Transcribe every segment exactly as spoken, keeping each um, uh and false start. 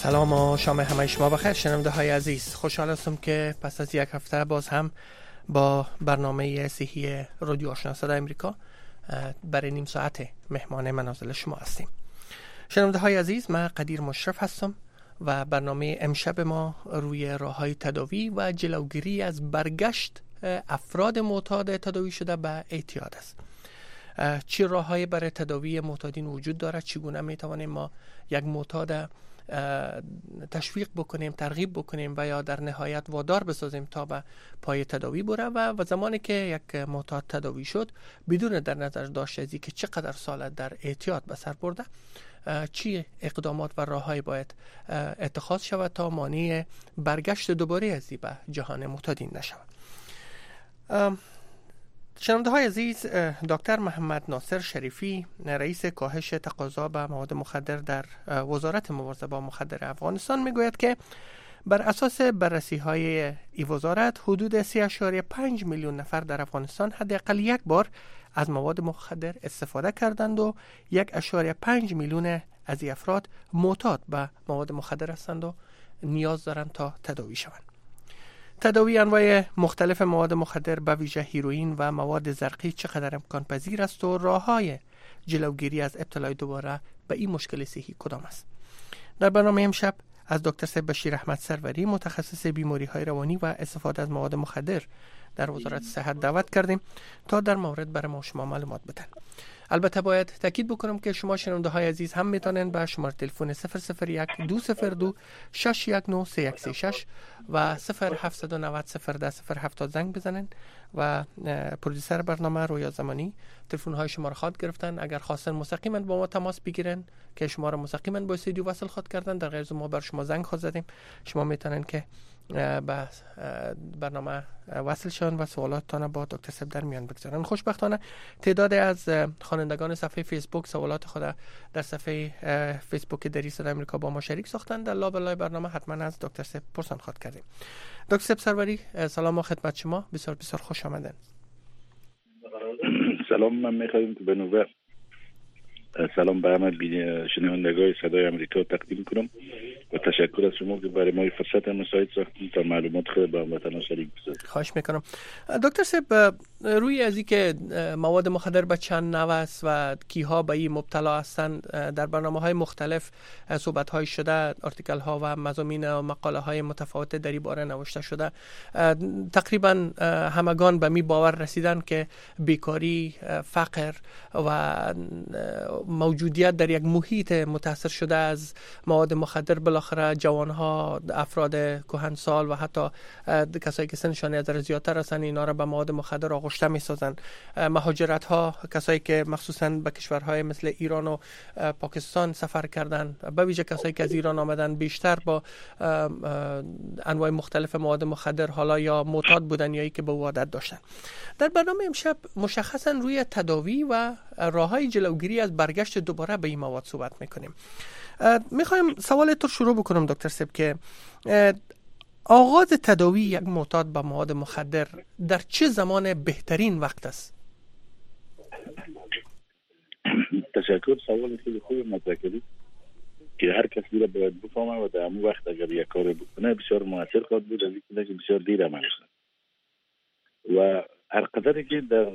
سلام و شام همه شما بخیر شنونده های عزیز. خوشحال هستم که پس از یک هفته باز هم با برنامه صحی رادیو آشنا صدای امریکا برای نیم ساعت مهمان منازل شما هستیم. شنونده های عزیز، من قدیر مشرف هستم و برنامه امشب ما روی راههای تداوی و جلوگیری از برگشت افراد معتاد تداوی شده به اعتیاد است. چه راههایی برای تداوی معتادین وجود دارد؟ چگونه می توانیم ما یک معتاد تشویق بکنیم، ترغیب بکنیم و یا در نهایت وادار بسازیم تا به پای تداوی بره و, و زمانی که یک معتاد تداوی شد بدون در نظر داشته ازی که چقدر سال در اعتیاد به سر برده چی اقدامات و راههایی باید اتخاذ شود تا مانع برگشت دوباره ازی به جهان معتادین نشود. شنونده های عزیز، دکتر محمد ناصر شریفی رئیس کاهش تقاضا به مواد مخدر در وزارت مبارزه با مخدر افغانستان میگوید که بر اساس بررسی های این وزارت حدود سه ممیز پنج میلیون نفر در افغانستان حداقل یک بار از مواد مخدر استفاده کردند و یک ممیز پنج میلیون از این افراد معتاد به مواد مخدر هستند و نیاز دارند تا تداوی شوند. تداوی انواع مختلف مواد مخدر به ویژه هیروئین و مواد زرقی چقدر امکان پذیر است و راه‌های جلوگیری از ابتلا دوباره به این مشکل صحی کدام است؟ در برنامه امشب از دکتر سید بشیر احمد سروری متخصص بیماری‌های روانی و استفاده از مواد مخدر در وزارت صحت دعوت کردیم تا در مورد برای ما شما معلومات بدن. البته باید تاکید بکنم که شما شنونده های عزیز هم میتونن به شماره تلفن صفر صفر یک دو صفر دو شش یک نه سه یک سه شش و صفر هفت نه صفر صفر ده صفر هفت زنگ بزنن و پرودیسر برنامه رویا زمانی تلفن های شما را خواد گرفتن. اگر خواستن مستقیما با ما تماس بگیرن که شما را مستقیما با استودیو وصل خواد کردن، در غیر از ما بر شما زنگ خود زدیم. شما میتونن که به برنامه وصل شون و سوالاتتان با دکتر سید در میان بگذارن. خوشبختانه تعداد از خوانندگان صفحه فیسبوک سوالات خود در صفحه فیسبوک دری صدای امریکا با ما شریک ساختند. در لابلای برنامه حتما از دکتر سید پرسان خواد کردیم. دکتر سید سروری، سلام و خدمت شما. بسیار بسیار خوش آمدن. سلام، من می‌خوایم که به نوبه سلام به همه شنوندگان صدای امریکا تقدیم کنم و تشکر از شما که برای ما فرصت مساعد ساختید تا معلومات خود با هموطنان شریک بسازید. خواهش میکنم. دکتر صاحب، روی ازی که مواد مخدر به چند نوع است و کیها به این مبتلا هستند در برنامه‌های مختلف صحبت‌های شده، آرتیکل ها و مضامین و مقاله های متفاوت در این باره نوشته شده. تقریبا همگان به می باور رسیدن که بیکاری، فقر و موجودیت در یک محیط متاثر شده از مواد مخدر بالاخره جوانها، افراد کهنسال و حتی کسایی که سنشان از زیادتر هستند اینا را به مواد مخدر آغشته می‌سازن. مهاجرت ها، کسایی که مخصوصا به کشورهای مثل ایران و پاکستان سفر کردن، به ویژه کسایی که از ایران آمدن بیشتر با انواع مختلف مواد مخدر حالا یا معتاد بودن یا ای که به عادت داشتن. در برنامه امشب مشخصا روی تداوی و راههای جلوگیری از برگشت دوباره به این مواد صحبت میکنیم. میخوایم سوال تو شروع بکنم دکتر سیب که آغاز تداوی یک معتاد به مواد مخدر در چه زمان بهترین وقت است؟ تشکر، سوال خیلی خوب مطرح کردید که هر کسی را باید بفهمه و در همون وقت اگر یک کار بکنه بسیار موثر خواهد بود از اینکه که بسیار دیر عمل کنه و هر قدری که در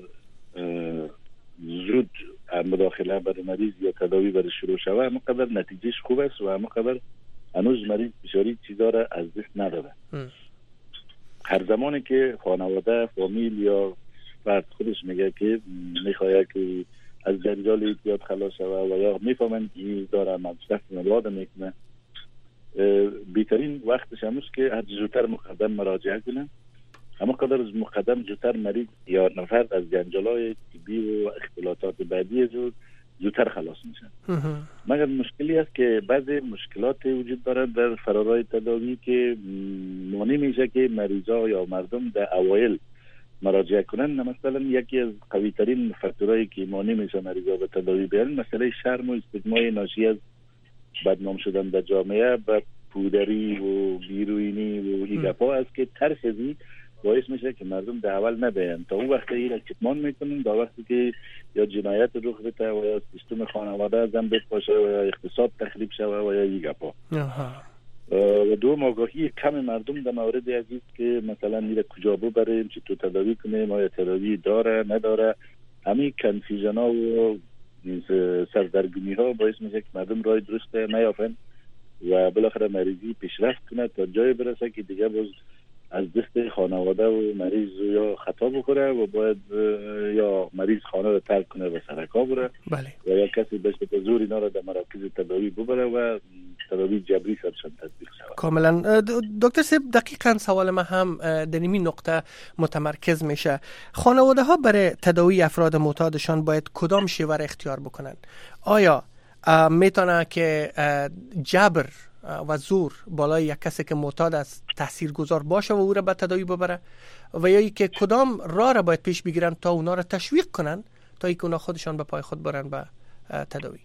زود مداخله برای مریض یا تداوی برای شروع شود همه قدر نتیجهش خوب است و همه قدر هنوز مریض بسیاری چیزا را از دست نداده. هر زمانی که خانواده، فامیل یا فرد خودش میگه که میخواد که از جنجال اعتیاد خلاص شود و یا میفهمن که داره مصرف مواد میکنه، بهترین وقتش هست که هر زودتر مقدم مراجعه کنه. اما قدر از مقدم زودتر مریض یا نفرد از جنجال‌های طبی و اختلالات بعدی زود زودتر خلاص میشن. مگر مشکلی است که بعضی مشکلات وجود دارد در فرارای تداوی که مانع میشه که مریضا یا مردم در اوایل مراجعه کنن. مثلا یکی از قوی ترین فاکتورایی که مانع میشه مریضا به تداوی بیان مسئله شرم و استیگمای ناشی از بدنام شدن در جامعه و پودری و هیروئینی و این گپا است که ترس ازی باعث میشه که مردم در اول نبین تا اون وقت این کتمان میکنن تا وقتی که یا جنایت رخ بده و یا سیستم خانواده ازم بپاشه و یا اقتصاد تخریب شوه و یا این گپا. و دوم آگاهی کم مردم در مورد عزیز که مثلا میره کجا ببریم، چطور تداوی کنیم، آیا تداوی داره نداره. همین کنفیژن ها و سردرگمی ها باعث میشه که مردم راه درست نیافن و بالاخره مریضی پیشرفت کنه تا جای برسه که دیگه باز از دست خانواده و مریض یا خطا بکنه و باید یا مریض خانه رو ترک کنه و سرکا بره. بله. و یا کسی بشه به زور اینا رو در مراکز تداوی ببره و تداوی جبری سرشان تطبیق شود. کاملا. دکتر صاحب دقیقاً سوال ما هم در این نقطه متمرکز میشه. خانواده ها برای تداوی افراد معتادشان باید کدام شیوه را اختیار بکنن؟ آیا میتونه که جبر و زور بالای یک کسی که معتاد است تاثیرگذار باشه و او را به تداوی ببره، و یا که کدام راه را باید پیش بگیرن تا اونا را تشویق کنن تا اینکه اونا خودشان به پای خود برن به تداوی؟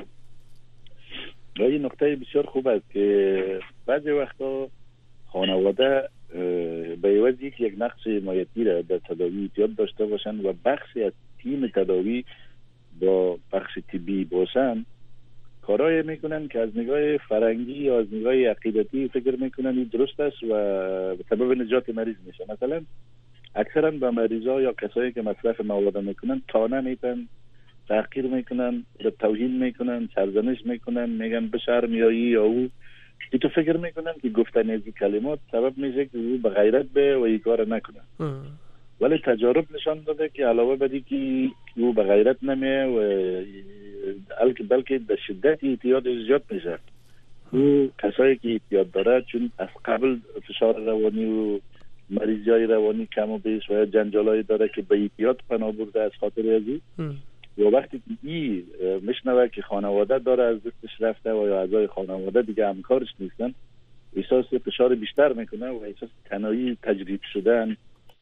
این نکته بسیار خوب است که بعضی وقتا خانواده به عوض یک یک نقش حمایتی را در تداوی ایجاد داشته باشن و بخشی از تیم تداوی با بخش طبی باشن، کارایی میکنن که از نگاه فرنگی یا از نگاه عقیدتی فکر میکنن این درست است و به سبب نجات مریض میشه. مثلا اکثرا به مریضا یا کسایی که مصرف مواد میکنن تانه میتن، تحقیر میکنن، توهین میکنن، سرزنش میکنن، میگن به شرم یا ای یا او. ای تو فکر میکنن که گفتن از این کلمات سبب میشه که او به غیرت به و این کار نکنه. ولی تجارب نشان داده که علاوه بر اینکه او به غیرت نمیه و بلکه در شدت اعتیاد زیاد میشه. او کسایی که اعتیاد داره چون از قبل فشار روانی و مریضی های روانی کم و بیش و جنجالایی داره که به اعتیاد پناه برده از خاطر ازی و وقتی که این میشنوه که خانواده داره از دستش رفته و یا اعضای خانواده دیگه همکارش نیستن، احساس فشار بیشتر میکنه و احساس تنهایی، تجرید شدن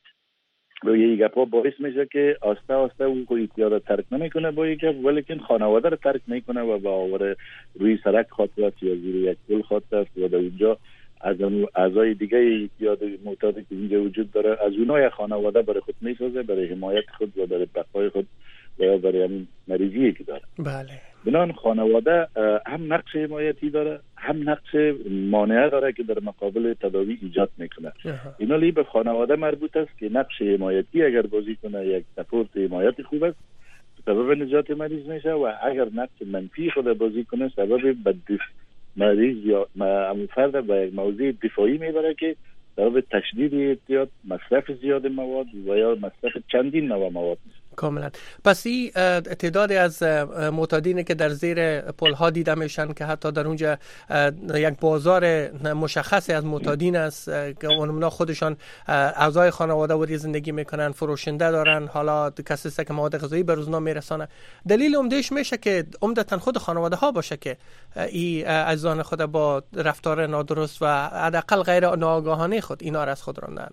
و یه گپا باعث میشه که آسته آسته اون کو اعتیاد ترک نمیکنه با یک گپ، ولیکن خانواده رو ترک میکنه و با آور روی سرک خاطر است یا زیر یک گل خاطر است و در اونجا از اعضای دیگه اعتیاد معتادی که اینجا وجود داره از اونها خانواده برای خود میسازه، برای حمایت خود و برای بقای خود و برای همین مریضی که داره. بله. بنان خانواده هم نقش حمایتی داره، هم نقش مانعه داره که در مقابل تداوی ایجاد میکنه. اینا لی به خانواده مربوط است که نقش حمایتی اگر بازی کنه یک سپورت حمایتی خوب است سبب نجات مریض میشه و اگر نقش منفی خود بازی کنه سبب بد مریض یا فرد به یک موضوع دفاعی میبره که سبب تشدید اعتیاد، مصرف زیاد مواد و یا مصرف چندین نوع مواد میشه. کاملا. پس این تعدادی از معتادینه که در زیر پلها دیده میشن که حتی در اونجا یک بازار مشخصی از معتادین است که اونها خودشان اعضای خانواده وری زندگی میکنن، فروشنده دارن، حالا کسی که مواد غذایی به روزنا میرسانه. دلیل عمدهش میشه که عمدتاً خود خانواده ها باشه که این اعضای خود با رفتار نادرست و حداقل غیر ناآگاهانه خود اینا را از خود راندن.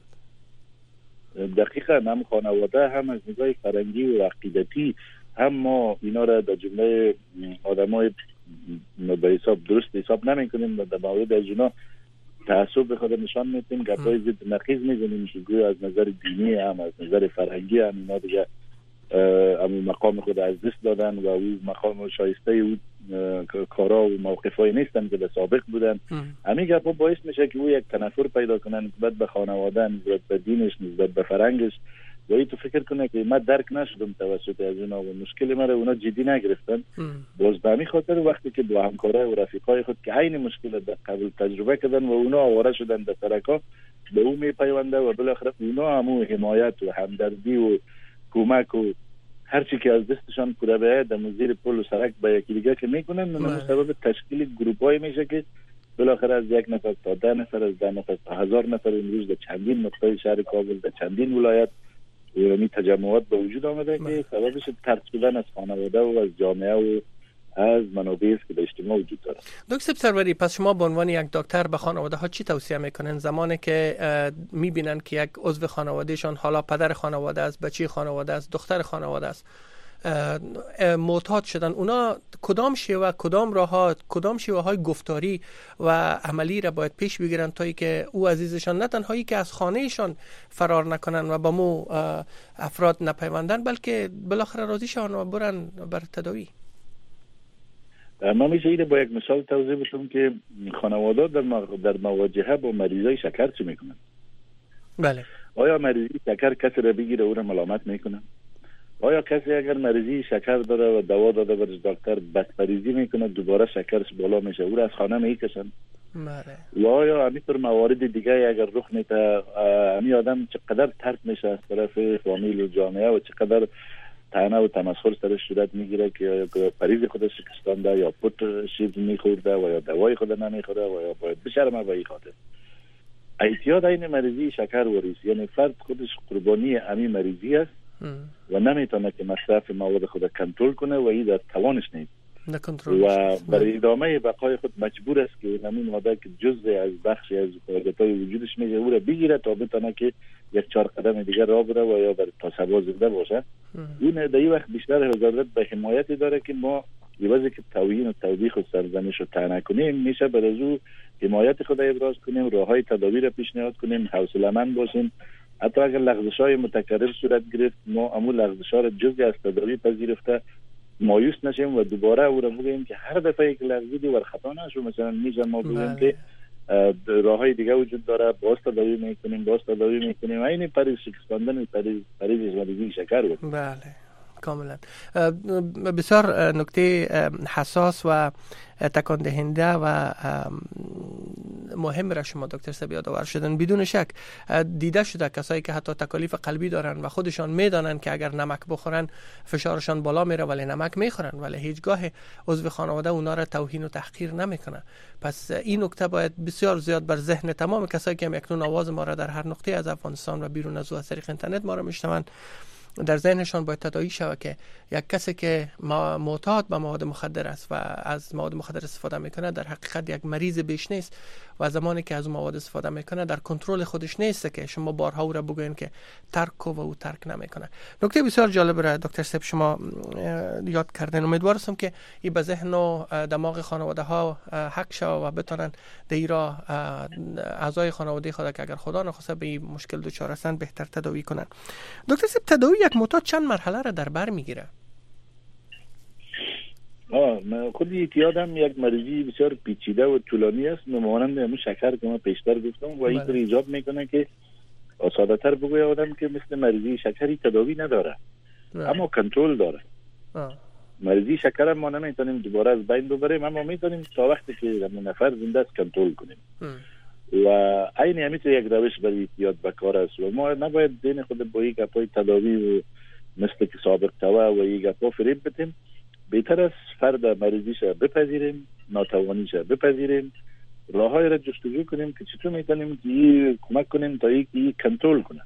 دقیقا هم خانواده هم از نگاه فرنگی و عقیدتی هم ما اینا را در جمله آدمای به حساب درست حساب نمی کنیم و در مورد از اینا تعصب به خود نشان میتیم، گپای ضد نقیض میزنیم که گویا از نظر دینی هم از نظر فرهنگی هم اینا دیگه همون مقام خود از دست دادن و او مقام شایسته او کارا و موقفای نیستن که به سابق بودن. همین گپا باعث میشه که او یک تنفر پیدا کنن نسبت به خانواده، نسبت به دینش، نسبت به فرهنگش و ای تو فکر کنه که من درک نشدم توسط از اونا و مشکل من رو اونا جدی نگرفتن. باز به همین خاطر وقتی که با همکارای و رفیقای خود که عین مشکل در قبل تجربه کردن و اونا آواره شدن در ترکا به او میپیونده و بالاخره اونا همون حمایت و همدردی و کمک و هر چی که از دستشان پوره به در زیر پل و سرک با یکی دیگه که میکنن من سبب تشکیل گروپای میشه که بالاخره از یک نفر تا ده نفر، از ده نفر تا هزار نفر امروز در چندین نقطه شهر کابل در چندین ولایت ایرانی تجمعات به وجود آمده که سببش ترک شدن از خانواده و از جامعه و از منابعی است که در اجتماع وجود داره. دکتر سروری، پس شما به عنوان یک دکتر به خانواده ها چی توصیه میکنن زمانی که میبینن که یک عضو خانوادهشان، حالا پدر خانواده است، بچه خانواده است، دختر خانواده است، معتاد شدن؟ اونا کدام شیوه، کدام راهها، کدام شیوه های گفتاری و عملی را باید پیش بگیرن تا که او عزیزشان نه تنهایی که از خانهشان فرار نکنن و با مو افراد نپیوندن بلکه بالاخره راضی شون و برن بر تداوی؟ من میشه اینه با یک مثال توضیح بدم که خانواده در در مواجهه با مریضای شکر چی میکنن. بله. آیا مریضی شکر کسی را بگیره او را ملامت میکنن؟ آیا کسی اگر مریضی شکر داره و دوا داده برش دکتر بدپریزی میکنه دوباره شکرش بالا میشه او را از خانه میکشن؟ بله. و آیا همینطور موارد دیگه اگر رخ میده همین آدم چقدر ترک میشه از طرف فامیل و جامعه و چقدر طعنه و تمسخر سرش صورت میگیره که پریز خودش شکستانده یا پت شیز میخورده و یا دوای خود نمیخوره و یا باید بشرمه به این خاطر. اعتیاد این مریضی شکر وریث، یعنی فرد خودش قربانی همین مریضی است و نمیتونه که مصرف مواد خود کنترل کنه و این در توانش نیست و برای ادامه بقای خود مجبور است که همین ماده که جزء از بخشی از فعالیت‌های وجودش میشه او را بگیره تا بتونه که یک چهار قدم دیگر راه بره و یا بر تا سبا زنده باشه. اون در این وقت بیشتر وزارت به حمایتی داره که ما یوازی که توهین و توبیخ و سرزنش و طعنه کنیم میشه بر از او حمایت خود ابراز کنیم، راههای تداوی را پیشنهاد کنیم، حوصله‌مند باشیم. حتی اگر لغزش‌های متکرر صورت گرفت ما همون لغزش‌ها را جزء از تداوی پذیرفته مایوس نشیم و دوباره او را بگیم که هر دفعه که لغزیدی ور خطا نشو. مثلا میشه ما بگیم که راههای دیگه وجود داره، باز تداوی میکنیم باز تداوی میکنیم این پریز شکستاندن پریز پریز مریضی شکر بود. بله کاملا. بسیار نکته حساس و تکان دهنده و مهم را شما دکتر صاحب یادآور شدن. بدون شک دیده شده کسایی که حتی تکالیف قلبی دارن و خودشان میدانن که اگر نمک بخورن فشارشان بالا میره ولی نمک میخورن ولی هیچگاه عضو خانواده اونا را توهین و تحقیر نمیکنه. پس این نکته باید بسیار زیاد بر ذهن تمام کسایی که اکنون آواز ما را در هر نقطه از افغانستان و بیرون از او از طریق اینترنت ما را میشنون در ذهنشان باید تداعی شود که یک کسی که معتاد به مواد مخدر است و از مواد مخدر استفاده میکنه در حقیقت یک مریض بیش نیست و زمانی که از اون مواد استفاده میکنه در کنترل خودش نیست که شما بارها او را بگوین که ترک کو و او ترک نمیکنه. نکته بسیار جالب را دکتر صاحب شما یاد کردن. امیدوار هستم که این به ذهن و دماغ خانواده ها حق شود و بتونن دیرا اعضای خانواده خود که اگر خدا نخواسته به این مشکل دچار هستند بهتر تداوی کنن. دکتر صاحب تداوی یک معتاد چند مرحله را در بر میگیره؟ آه خود اعتیاد هم یک مریضی بسیار پیچیده و طولانی است، مانند همون شکر که ما پیشتر گفتم و این طور ایجاب میکنه که ساده تر بگوی آدم که مثل مریضی شکری تداوی نداره نه. اما کنترل داره. آه. مریضی شکر هم ما نمیتونیم دوباره از بین ببریم اما میتونیم تا وقتی که نفر زنده است کنترل کنیم ام. و این همیشه یک روش برای اعتیاد بکار است و ما نباید دین خود با یک گپای تداوی و مثل که سابق توا و یک گپا فریب بدیم. بهتر است فرد مریضیش بپذیریم، ناتوانیش بپذیریم، راههای را جستجو کنیم که چطور میتونیم که کمک کنیم تا اینکه کنترل کنه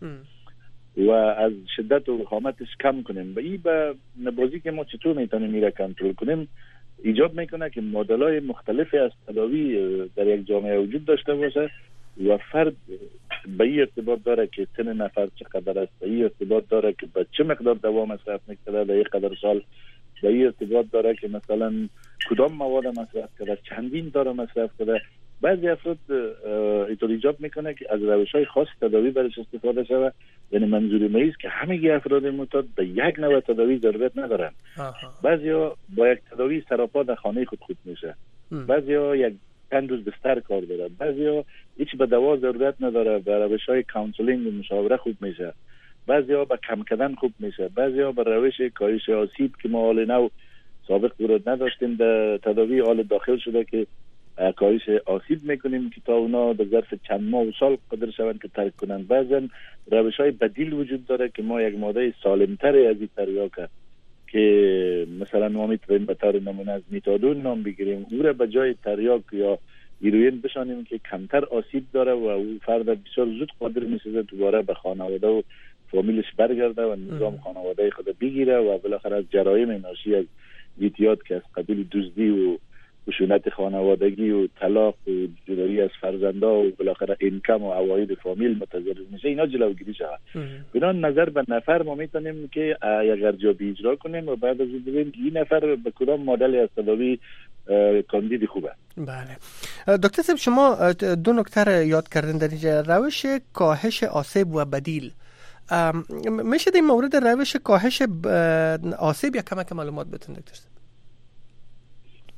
و از شدت و وخامتش کم کنیم. و این به نبازی که ما چطور میتونیم این را کنترل کنیم ایجاب میکنه که مدل‌های مختلفی از تداوی در یک جامعه وجود داشته باشه و فرد به این ارتباط داره که سن نفر چقدر است، به این ارتباط داره که به چه مقدار دوا مصرف میکنه در یک قدر سال، به این ارتباط داره که مثلا کدام مواد مصرف کرده، چندین داره مصرف کرده. بعضی افراد اینطور ایجاب میکنه که از روش‌های خاص تداوی برش استفاده شود. یعنی منظور میز که همه افراد معتاد به یک نوع تداوی ضرورت ندارن. بعضیا با یک تداوی سراپا در خانه خود خوب میشه، بعضیا یک چند روز بستر کار داره، بعضیا هیچ به دوا ضرورت نداره، به روش‌های کانسولینگ و مشاوره خوب میشه، بعضیا با کم کردن خوب میشه، بعضیا با روش کاهش آسیب که ما حال نو سابق ورود نداشتیم در تداوی حال داخل شده که کاهش آسیب میکنیم که تا اونا در ظرف چند ماه و سال قدر شوند که ترک کنند. بعضا روش‌های بدیل وجود داره که ما یک ماده سالمتر از این تریاک که مثلا ما میتونیم به طور نمونه از میتادون نام بگیریم او را به جای تریاک یا هیروئین بشانیم که کمتر آسیب داره و او فرد بسیار زود قادر میشه دوباره به خانواده و فامیلش برگرده و نظام خانواده خود بگیره و بالاخره از جرایم ناشی از اعتیاد که از قبیل دزدی و خشونت خانوادگی و طلاق و جدایی از فرزندا و بالاخره اینکم و عواید فامیل متضرر میشه اینا جلوگیری شود. بنابراین نظر به نفر ما میتونیم که یک ارزیابی اجرا کنیم و بعد از اون ببینیم این نفر به کدام مدل از تداوی کاندید خوبه. بله دکتر صاحب شما دو نکته را یاد کردن در اینجا، روش کاهش آسیب و بدیل. میشه در مورد روش کاهش آسیب یک کمک معلومات بتون دکتر صاحب؟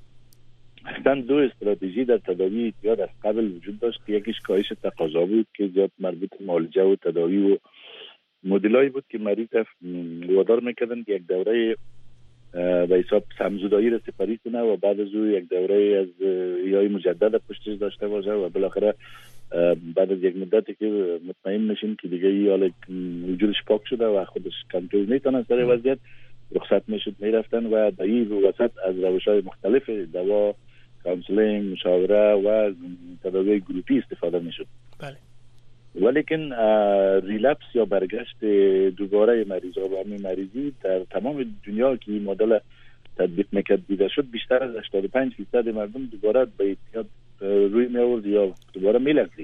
اصلا دو استراتژی در تداوی اعتیاد از قبل وجود داشت که یکیش کاهش تقاضا بود که زیاد مربوط به معالجه و تداوی و مدلایی بود که مریض وادار میکردن که یک دوره به حساب سمزدایی را سپری کنه و بعد از او یک دوره از یای مجدد پشتش داشته باشه و بالاخره بعد از یک مدتی که مطمئن نشیم که دیگه ای حال وجودش پاک شده و خودش کنترل میتونه سر وضعیت رخصت میشد میرفتن و در این وسط از روش‌های مختلف دوا، کانسلینگ، مشاوره و تداوی گروپی استفاده میشد. بله. ولیکن ریلپس یا برگشت دوباره مریضا و همین مریضی در تمام دنیا که این مدل تطبیق میکرد دیده شد، بیشتر از هشتاد و پنج درصد مردم دوباره به اعتیاد روی می آورد یا دوباره میلرزید.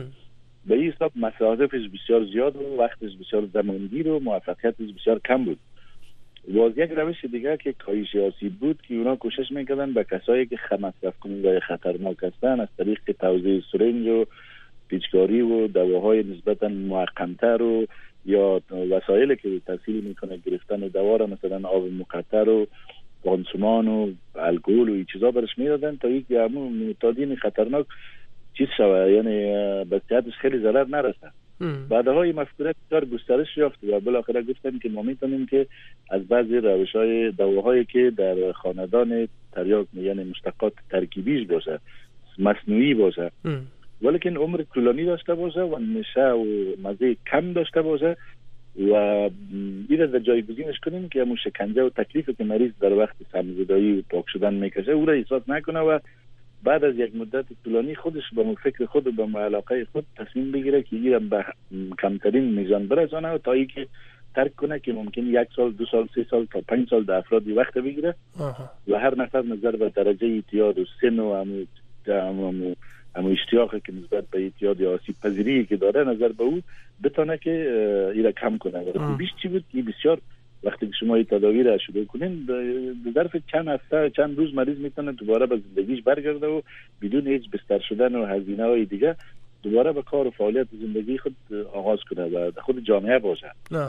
به این حساب مصارفش بسیار زیاد و وقتش بسیار زمانگیر و موفقیتش بسیار کم بود. باز یک روش دیگه که کاهش آسیب بود که اونا کوشش میکردن به کسایی که مصرف کننده خطرناک هستن از طریق توزیع سرنج و پیچکاری و دواهای نسبتا محکمتر و یا وسایلی که تسهیل میکنه گرفتن دوا را مثلا آب مقطر و پانسمان و الکل و این چیزا برش میدادن تا یک همون معتادین خطرناک چیز شوه، یعنی به صحتش خیلی ضرر نرسه. بعدها این مفکوره بسیار گسترش یافت و بالاخره گفتن که ما میتونیم که از بعضی روش‌های دواهایی که در خاندان تریاک یعنی مشتقات ترکیبیش باشه، مصنوعی باشه ولیکن عمر طولانی داشته باشه و نشه و مزه کم داشته باشه و این را در جایگزینش کنیم که همون شکنجه و تکلیفی که مریض در وقت سمزدایی و پاک شدن میکشه او را احساس نکنه و بعد از یک مدت طولانی خودش به فکر خود و به علاقه خود تصمیم بگیره که این را به کمترین میزان برسانه و تا ای که ترک کنه که ممکن یک سال، دو سال، سه سال تا پنج سال در افرادی وقت بگیره و هر نفر نظر به درجه اعتیاد و سن و همون همون اما اشتیاقی که نسبت به اعتیاد یا آسیب پذیری که داره نظر به او بتونه که ایره کم کنه. و خوبیش چی بود که بسیار وقتی که شما این تداوی را شروع کنین به ظرف چند هفته چند روز مریض میتونه دوباره به زندگیش برگرده و بدون هیچ بستر شدن و هزینه های دیگه دوباره به کار و فعالیت زندگی خود آغاز کنه و خود جامعه باشه.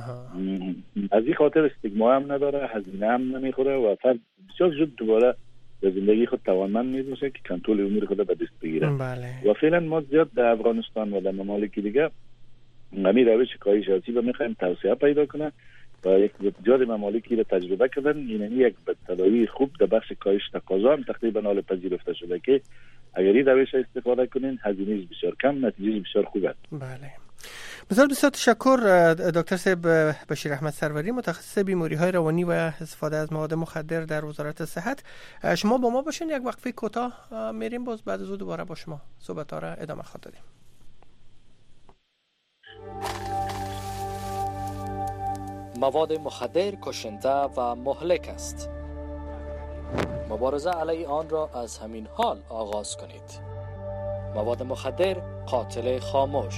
از این خاطر استیگما هم نداره، هزینه هم نمیخوره و فرد بسیار زود دوباره به زندگی خود توانمند میشه که کنترل امور خود به دست بگیره. بله. و فعلا ما زیاد در افغانستان و در ممالک دیگه همین روش کاهش آسیب میخوایم توسعه پیدا کنه و یک زیاد ممالکی را تجربه کردن. این یک تداوی خوب در بخش کاهش تقاضا هم تقریبا حال پذیرفته شده که اگر این روش استفاده کنین هزینه‌اش بسیار کم، نتیجهش بسیار خوب است. بله. بسیار بسیار تشکر دکتر صاحب بشیر احمد سروری، متخصص بیماری‌های روانی و استفاده از مواد مخدر در وزارت صحت. شما با ما باشین، یک وقفه کوتاه میریم، باز بعد از اون دوباره با شما صحبت‌ها را ادامه خواهیم دادیم. مواد مخدر کشنده و مهلک است. مبارزه علیه آن را از همین حال آغاز کنید. مواد مخدر قاتل خاموش.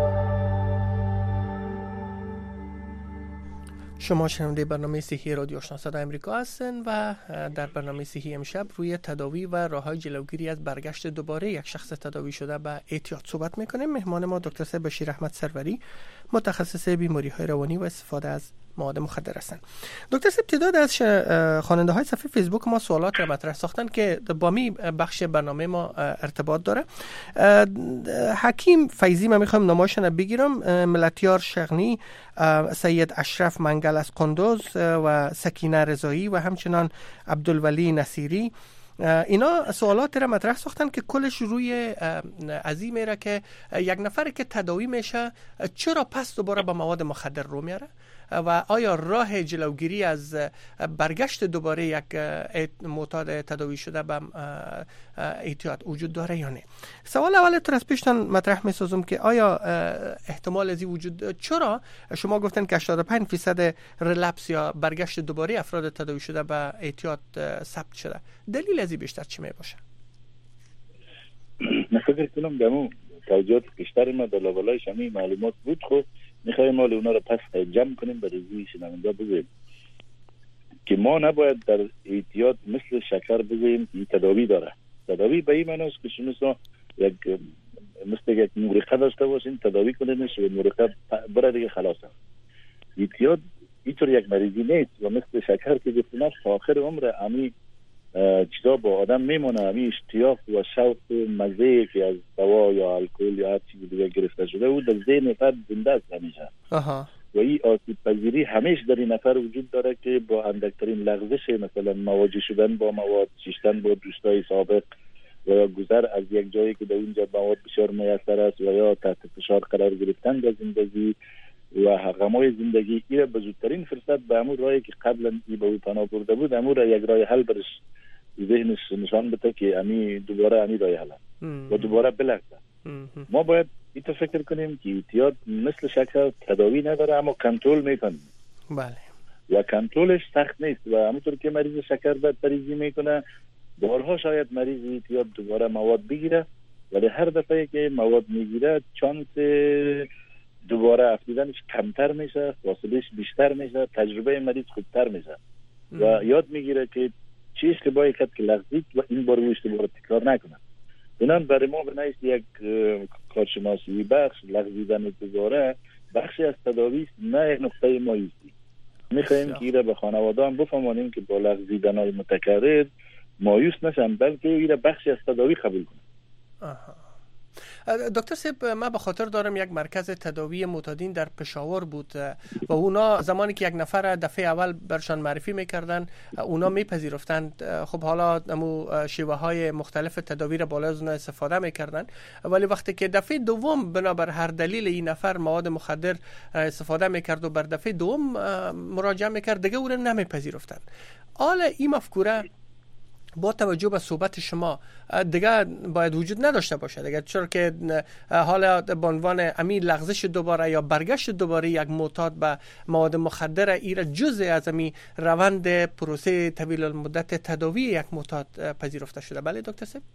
شما شنونده برنامه صحی رادیو آشنا صدای آمریکا هستین و در برنامه صحی امشب روی تداوی و راه‌های جلوگیری از برگشت دوباره یک شخص تداوی شده به اعتیاد صحبت می‌کنیم. مهمان ما دکتر صاحب بشیر احمد سروری، متخصص بیماری‌های روانی و استفاده از مواد مخدر هستند. دکتر صاحب تعداد از خواننده‌های صفحه فیسبوک ما سوالات را مطرح ساختن که با می بخش برنامه ما ارتباط داره. حکیم فیضی، من می‌خوام نمایشون بگیرم، ملتیار شغنی، سید اشرف منگل از قندوز و سکینه رضایی و همچنان عبدالولی نصیری، اینا سوالات را مطرح ساختن که کلش روی ازی میره که یک نفر که تداوی میشه چرا پس دوباره با مواد مخدر رو میاره و آیا راه جلوگیری از برگشت دوباره یک معتاد تداوی شده به اعتیاد وجود داره یا نه. سوال اول تو از پیشتان مطرح میسازم که آیا احتمال ازی وجود، چرا شما گفتن که هشتاد و پنج درصد ریلپس یا برگشت دوباره افراد تداوی شده به اعتیاد ثبت شده، دلیل ازی بیشتر چی می باشه؟ من فکر کنم دمو توجیهات بیشتر ما در لابلای شمی معلومات بود، خب میخوایم مال اونا رو پس جمع کنیم برای زی شنونده بگویم که ما نباید در اعتیاد مثل شکر بگویم که تداوی داره. تداوی به این معنی است که شما یک مثل یک مورخه داشته باشین، تداوی کنینش و مورخه برای دیگه خلاصه. اعتیاد اینطور یک مریضی نیست و مثل شکر که گفتیم تا آخر عمر امی چیزا با آدم میمونه، همین اشتیاق و شوق و مزه که از دوا یا الکل یا هر چیز دیگه گرفته شده او در ذهن فرد زنده است همیشه. آها. و این آسیب پذیری همیشه در این نفر وجود داره که با اندکترین لغزش مثلا مواجه شدن با مواد، شیشتن با دوستای سابق و یا گذر از یک جایی که در اونجا مواد بسیار میسر است و یا تحت فشار قرار گرفتن در زندگی و غمای زندگی، این به زودترین فرصت به امور راهی که قبلا ای به او پناه برده بود امور یک راه حل برش ذهنش نشان بده که امی دوباره امی راه حل و دوباره بلغزه. ما باید این فکر کنیم که اعتیاد مثل شکر تداوی نداره اما کنترل میکنه. بله. و کنترلش سخت نیست و همونطور که مریض شکر بعد پریزی میکنه بارها شاید مریض اعتیاد دوباره مواد بگیره، ولی هر دفعه که مواد میگیره چانس دوباره افتیدنش کمتر میشه، فاصلهش بیشتر میشه، تجربه مریض خوبتر میشه و یاد میگیره که چی اشتباهی کرد که لغزید و این بار او اشتباه تکرار نکنه. اینان برای ما بنایست یک کارشناسی بخش لغزیدن دوباره بخشی از تداوی است، نه یک نقطه مایوسی. میخوایم که ایره به خانواده هم بفهمانیم که با لغزیدن های متکرر مایوس نشن، بلکه ایره بخشی از تداوی قبول کنن. آها. دکتر صاحب، من به خاطر دارم یک مرکز تداوی معتادین در پشاور بود و اونا زمانی که یک نفر دفعه اول برشان معرفی میکردن اونا میپذیرفتند. خب حالا امو شیوه های مختلف تداوی را بالای از اونا استفاده میکردن، ولی وقتی که دفعه دوم بنابر هر دلیل این نفر مواد مخدر استفاده میکرد و بر دفعه دوم مراجعه میکرد دیگه اون نمیپذیرفتند. حالا این مفکوره با توجه به صحبت شما دیگه باید وجود نداشته باشه دیگه، چرا که حالا به عنوان امین لغزش دوباره یا برگشت دوباره یک معتاد به مواد مخدر ایره جزء از امین روند پروسه طویل المدت تداوی یک معتاد پذیرفته شده. بله دکتر صاحب؟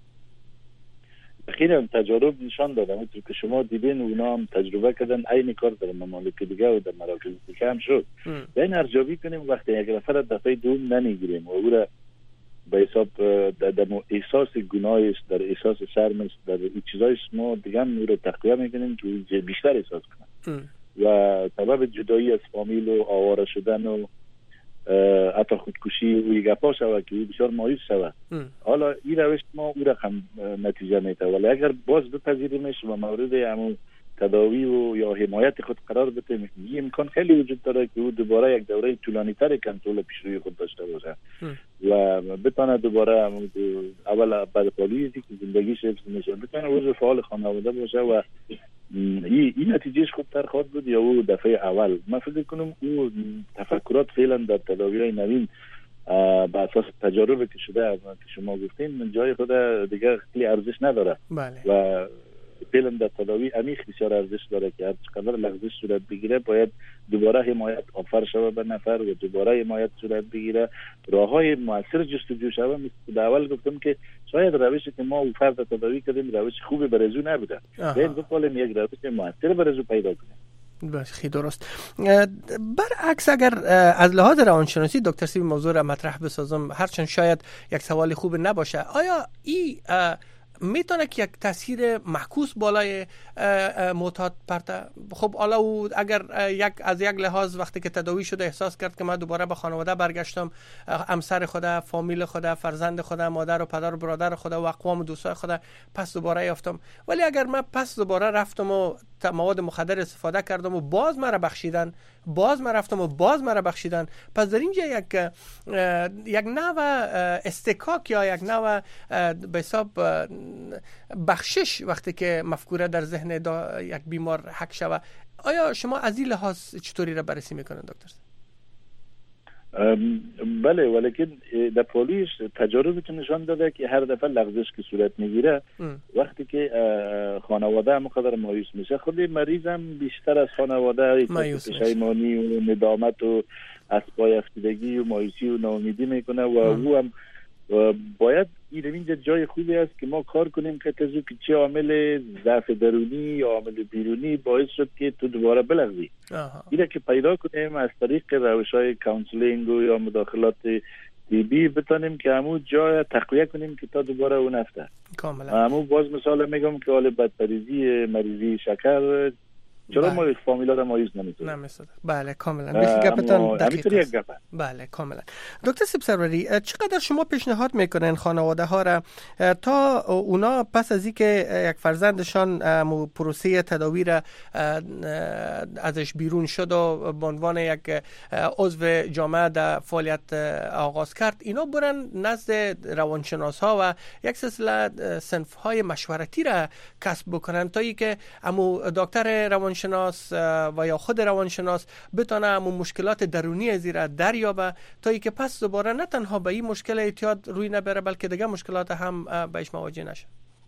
خیلی تجارب نشان دادن، همونطور که شما دیدین اونا هم تجربه کردن، عین کار در ممالک دیگه و در مراکز دیگه هم شد. یعنی ارزیابی کنیم وقتی یک نفر دفعه دوم نمیگیریم و او را به حساب در احساس گناهش، در احساس شرمش، در این چیزایش ما دیگه هم او را تقویه میکنیم که بیشتر احساس کنن و سبب جدایی از فامیل و آواره شدن و حتی خودکشی و یک گپا شود که او بسیار مایوس شود. حالا این روش ما او را هم نتیجه میده، ولی اگر باز بپذیریمش و مورد همون تداوی و یا حمایت خود قرار بده، این امکان خیلی وجود داره که او دوباره یک دوره طولانی تر کنترل پیش روی خود داشته باشه و بتونه دوباره اول بعد پالیزی که زندگیش حفظ میشه بتونه عضو فعال خانواده باشه و این این نتیجهش خوبتر خواهد بود یا او دفعه اول. من فکر کنم او تفکرات فعلا در تداوی‌های نوین به اساس تجاربی که شده که شما گفتین جای خود دیگه خیلی ارزش نداره. بله. و فعلا در تداوی عمیق بسیار ارزش داره که هر چقدر لغزش صورت بگیره باید دوباره حمایت آفر شود به نفر و دوباره حمایت صورت بگیره، راههای موثر جستجو شود. مثل اول گفتم که شاید روشی که ما فرد تداوی کردیم روش خوبی برای او نبوده، باید بقولیم یک روش موثر برای او پیدا کنیم. بس خیلی درست. برعکس اگر از لحاظ روانشناسی دکتر سی موضوع را مطرح بسازم، هرچند شاید یک سوال خوب نباشه، آیا این میتونه که یک تاثیر معکوس بالای معتاد پرته؟ خب حالا او اگر یک از یک لحاظ وقتی که تداوی شده احساس کرد که من دوباره به خانواده برگشتم، همسر خود، فامیل خود، فرزند خود، مادر و پدر و برادر خود و اقوام و دوستای خود پس دوباره یافتم، ولی اگر من پس دوباره رفتم و مواد مخدر استفاده کردم و باز مرا بخشیدن، باز من رفتم و باز مرا بخشیدن، پس در اینجا یک یک نوع استکاک یا یک نوع به حساب بخشش وقتی که مفکوره در ذهن یک بیمار حک شود، آیا شما از این لحاظ چطوری را بررسی میکنند دکتر؟ بله، ولیکن در پالیش تجاربی که نشان داده که هر دفعه لغزش که صورت میگیره وقتی که خانواده هم قدر مایوس میشه، خود مریض هم بیشتر از خانواده پشیمانی و ندامت و از پای افتادگی و مایوسی و ناامیدی میکنه و او هم باید این اینجا جای خوبی است که ما کار کنیم که تزو که چه عامل ضعف درونی یا عامل بیرونی باعث شد که تو دوباره بلغزی. اینه که پیدا کنیم از طریق روش‌های کانسلینگ و یا مداخلات طبی بتونیم که همو جای تقویه کنیم که تا دوباره اون نفته. کاملا. همو باز مثال میگم که حال بدپریزی مریضی شکر چرا بله. ما فامیلا را مایوس نمی‌کنیم؟ نمی‌سازه. بله کاملا. بخی گپتان دقیق است. گپ. بله کاملا. دکتر سیب سروری، چقدر شما پیشنهاد میکنین خانواده ها را تا اونا پس از اینکه یک فرزندشان مو پروسه تداوی را ازش بیرون شد و به عنوان یک عضو جامعه در فعالیت آغاز کرد، اینا برن نزد روانشناس ها و یک سلسله صنف های مشورتی را کسب بکنن تا اینکه امو دکتر روانشناس و یا خود روانشناس بتونه امو مشکلات درونی از را دریابه تا اینکه پس دوباره نه تنها به این مشکل اعتیاد روی نبره بلکه دیگه مشکلات هم بهش مواجه نشه.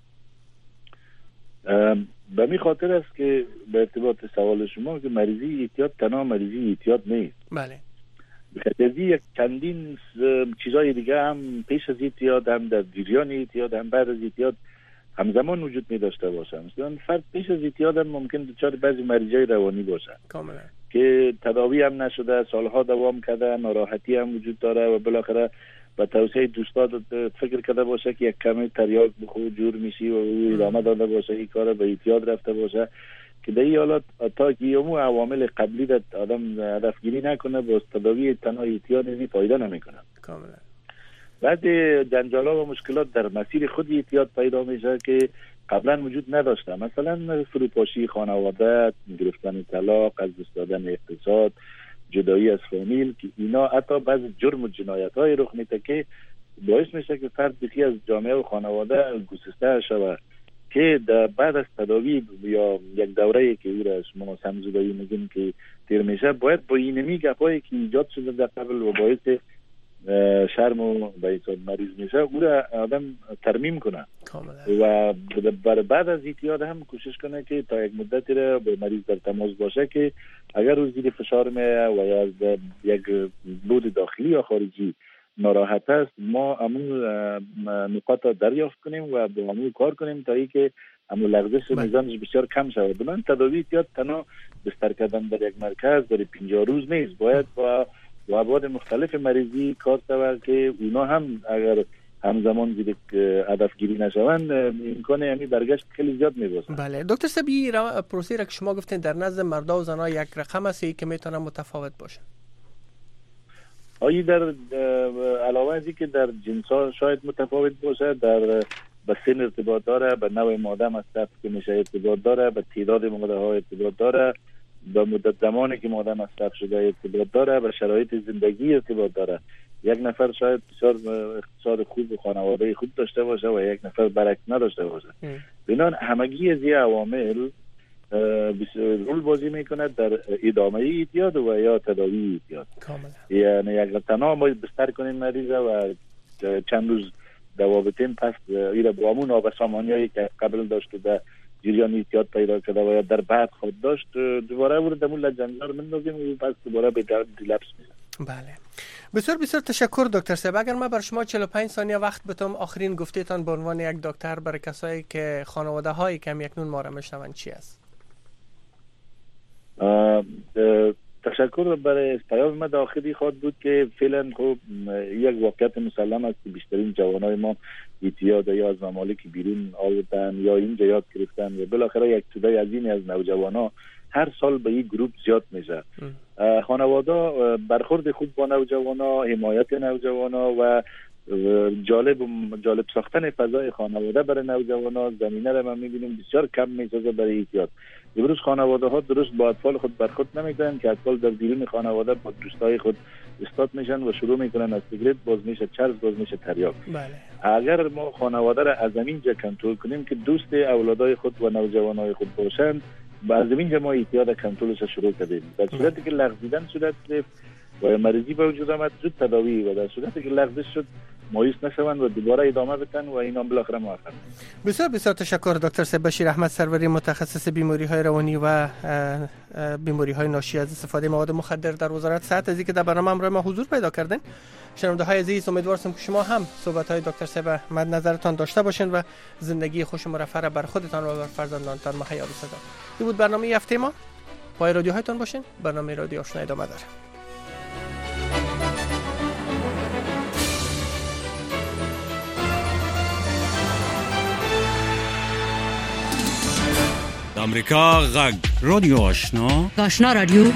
به می خاطر است که به ارتباط سوال شما که مریضی اعتیاد تنها مریضی اعتیاد نیست. بله. بخاطر یک چندین چیزای دیگه هم پیش از اعتیاد، هم در جریان اعتیاد، هم بعد از اعتیاد همزمان وجود می داشته باشه. مثلا فرد پیش از اعتیاد هم ممکن دچار بعضی مریضای روانی باشه کاملا که تداوی هم نشده، سالها دوام کرده، ناراحتی هم وجود داره و بالاخره با توصیه دوستات فکر کرده باشه که یک کمی تریاک بخور جور میشی و ادامه داده باشه این کار به اعتیاد رفته باشه که در این حالات تا که یمو عوامل قبلی dat آدم هدفگیری نکنه با تداوی تنها اعتیاد اینی فایده نمیکنه. کاملا. بعد جنجالا و مشکلات در مسیر خود اعتیاد پیدا میشه که قبلا وجود نداشته، مثلا فروپاشی خانواده، گرفتن طلاق، از دست دادن اقتصاد، جدایی از فامیل که اینا حتی بعض جرم و جنایت های رخ میده که باعث میشه که فرد بخی از جامعه و خانواده گسسته شود که بعد از تداوی یا یک دوره‌ای که او را شما سمزدایی میگیم که تیر میشه باید با اینمی گپایی که ایجاد شده در قبل و باعث شرم و به حساب مریض میشه او را آدم ترمیم کنه و بعد از اعتیاد هم کوشش کنه که تا یک مدتی را با مریض در تماس باشه که اگر او زیر فشار میه و یا از یک بود داخلی یا خارجی ناراحت است ما امون نقاط دریافت کنیم و با امون کار کنیم تا ای که امون لغزش میزانش بسیار کم شود. بنان تداوی اعتیاد تنها بستر کردن در یک مرکز در پنجاه روز نیست، باید با و ابعاد مختلف مریضی کار شود که اونا هم اگر همزمان زیر هدف گیری نشوند امکان یعنی برگشت خیلی زیاد میباسه. بله دکتر سبی پروسه را که شما گفتین در نزد مردا و زنها یک رقم است که میتونه متفاوت باشه. آیی در علاوه ازی که در جنس‌ها شاید متفاوت باشه، در به سن ارتباط داره، به نوع ماده مصرف که میشه ارتباط داره، به تعداد ماده ها ارتباط داره، به مدت زمانی که ماده مصرف شده ارتباط داره، به شرایط زندگی ارتباط داره. یک نفر شاید بسیار اقتصاد خوب و خانواده خوب داشته باشه و یک نفر برعکس نداشته باشه. بنابراین همگی از این عوامل رول بازی میکنه در ادامه اعتیاد و یا تداوی اعتیاد. یعنی اگر تنها ما بستر کنیم مریض و چند روز دوا بدیم پس ایره با همون نابسامانیایی که قبل داشته در جریان اعتیاد پیدا کرده و یا در بعد خود داشت دوباره ورد دمون لجنجار مندازیم و پس دوباره به دیلپس میزن. بله بسیار بسیار تشکر دکتر صاحب. اگر من بر شما چهل و پنج ثانیه وقت بتم آخرین گفتهتان به عنوان یک دکتر برای کسایی که خانواده های کم یکنون ما را میشنوند چی است؟ تشکر برای پیام ما داخلی خود بود که فعلا خب یک واقعیت مسلم است که بیشترین جوانای ما اعتیاد یا از ممالک بیرون آوردن یا اینجا یاد گرفتن و بالاخره یک تعداد عظیمی از نوجوانا هر سال به این گروپ زیاد میشه. خانواده برخورد خوب با نوجوانا، حمایت نوجوانا و جالب جالب ساختن فضای خانواده برای نوجوانا زمینه را ما میبینیم بسیار کم میسازه برای اعتیاد. امروز خانواده ها درست با اطفال خود برخورد نمیکنن که اطفال در بیرون خانواده با دوستای خود استاد میشن و شروع میکنن از سیگرت، باز میشه چرس، باز میشه تریاک. بله. اگر ما خانواده را از اینجا کنترل کنیم که دوست اولادای خود و نوجوانای خود باشند، از اینجا ما اعتیاد کنترلش شروع کردیم. در صورتی که لغزیدن صورت گرفت و مریضی به وجود آمد زود تداوی و در صورتی که لغزش شد مایوس نشوند و دوباره ادامه بدن و اینا بالاخره موفق. بسیار بسیار تشکر دکتر سید بشیر احمد سروری، متخصص بیماری های روانی و بیماری های ناشی از استفاده مواد مخدر در وزارت صحت، از اینکه در برنامه همراه ما حضور پیدا کردین. شنونده های عزیز امیدوارم که شما هم صحبت های دکتر سید مد نظرتان داشته باشین و زندگی خوش و مرفه را بر خودتان و بر فرزندانتان مهیا بسازید. این بود برنامه هفته ما. پای رادیو هایتان باشین. برنامه رادیو آشنا ادامه داره. امریکا غږ رادیو آشنا آشنا رادیو